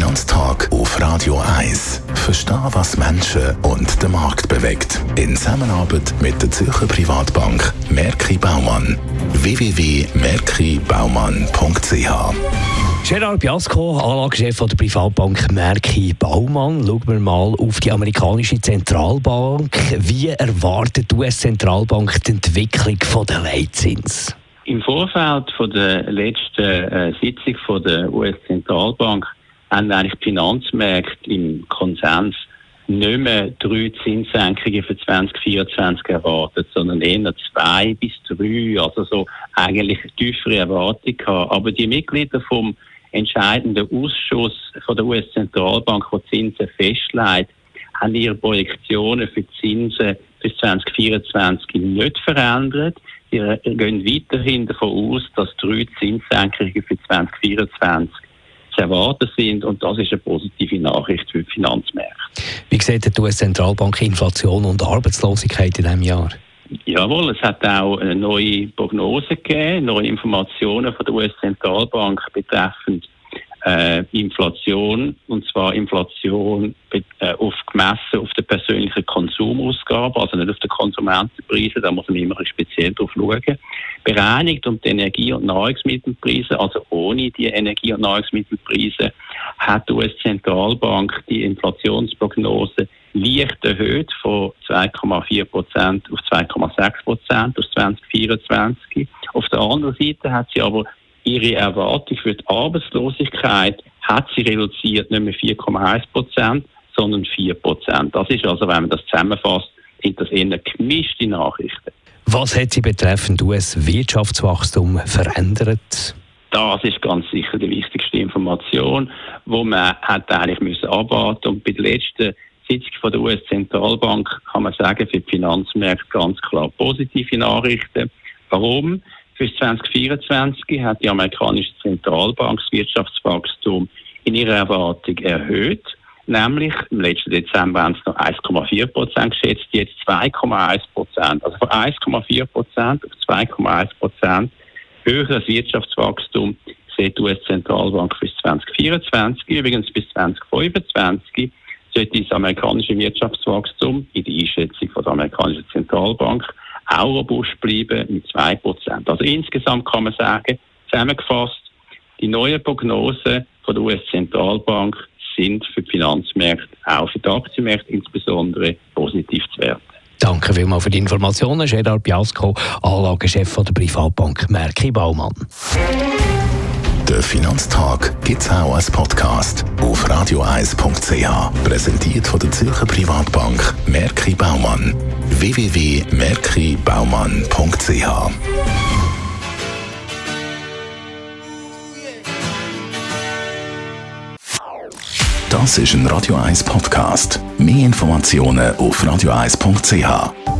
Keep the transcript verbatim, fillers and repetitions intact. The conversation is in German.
Finanztag auf Radio eins. Verstehen, was Menschen und den Markt bewegt. In Zusammenarbeit mit der Zürcher Privatbank Merki Baumann. w w w punkt merki baumann punkt c h Gerard Biasco, Anlagechef der Privatbank Merki Baumann. Schauen wir mal auf die amerikanische Zentralbank. Wie erwartet die U S-Zentralbank die Entwicklung der Leitzins? Im Vorfeld von der letzten äh, Sitzung von der U S-Zentralbank haben eigentlich die Finanzmärkte im Konsens nicht mehr drei Zinssenkungen für zwanzig vierundzwanzig erwartet, sondern eher zwei bis drei, also so eigentlich tiefere Erwartungen gehabt. Aber die Mitglieder vom entscheidenden Ausschuss von der U S-Zentralbank, der Zinsen festlegt, haben ihre Projektionen für die Zinsen für zwanzig vierundzwanzig nicht verändert. Sie gehen weiterhin davon aus, dass drei Zinssenkungen für zwanzig vierundzwanzig zu erwarten sind, und das ist eine positive Nachricht für die Finanzmärkte. Wie sieht die U S-Zentralbank Inflation und Arbeitslosigkeit in diesem Jahr? Jawohl, es hat auch eine neue Prognose gegeben, neue Informationen von der U S-Zentralbank betreffend äh, Inflation, und zwar Inflation äh, auf, gemessen auf den persönlichen Konsumausgaben, also nicht auf den Konsumentenpreisen, da muss man immer speziell drauf schauen. Bereinigt um die Energie- und Nahrungsmittelpreise, also ohne die Energie- und Nahrungsmittelpreise, hat die U S-Zentralbank die Inflationsprognose leicht erhöht von zwei Komma vier Prozent auf zwei Komma sechs Prozent aus zwanzig vierundzwanzig. Auf der anderen Seite hat sie aber ihre Erwartung für die Arbeitslosigkeit hat sie reduziert, nicht mehr vier Komma eins Prozent, sondern vier Prozent. Das ist also, wenn man das zusammenfasst, sind das eher gemischte Nachrichten. Was hat sie betreffend U S-Wirtschaftswachstum verändert? Das ist ganz sicher die wichtigste Information, wo man hat eigentlich müssen abwarten. Und bei der letzten Sitzung von der U S-Zentralbank kann man sagen, für die Finanzmärkte ganz klar positive Nachrichten. Warum? Für zwanzig vierundzwanzig hat die amerikanische Zentralbank das Wirtschaftswachstum in ihrer Erwartung erhöht. Nämlich im letzten Dezember haben sie noch eins Komma vier Prozent geschätzt, jetzt zwei Komma eins Prozent. Also von eins Komma vier Prozent auf zwei Komma eins Prozent höheres Wirtschaftswachstum sieht die U S-Zentralbank für zwanzig vierundzwanzig. Übrigens bis zwanzig fünfundzwanzig sollte das amerikanische Wirtschaftswachstum in der Einschätzung von der amerikanischen Zentralbank auch robust bleiben mit zwei Prozent. Also insgesamt kann man sagen, zusammengefasst, die neuen Prognosen von der U S-Zentralbank sind für die Finanzmärkte, auch für die Aktienmärkte insbesondere, positiv zu werten. Danke vielmals für die Informationen, Gerard Biasco, Anlagechef der Privatbank Merki Baumann. Der Finanztag gibt es auch als Podcast auf radio eins punkt c h. Präsentiert von der Zürcher Privatbank Merki Baumann. w w w punkt merki baumann punkt c h Das ist ein Radio eins Podcast. Mehr Informationen auf radio eins punkt c h.